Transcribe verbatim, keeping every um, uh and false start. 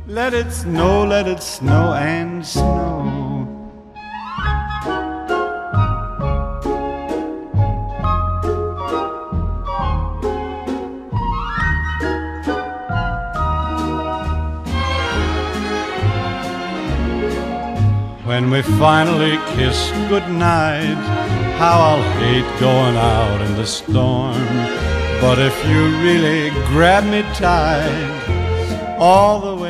Let it snow, let it snow and snow. When we finally kiss goodnight, how I'll hate going out in the storm. But if you really grab me tight all the way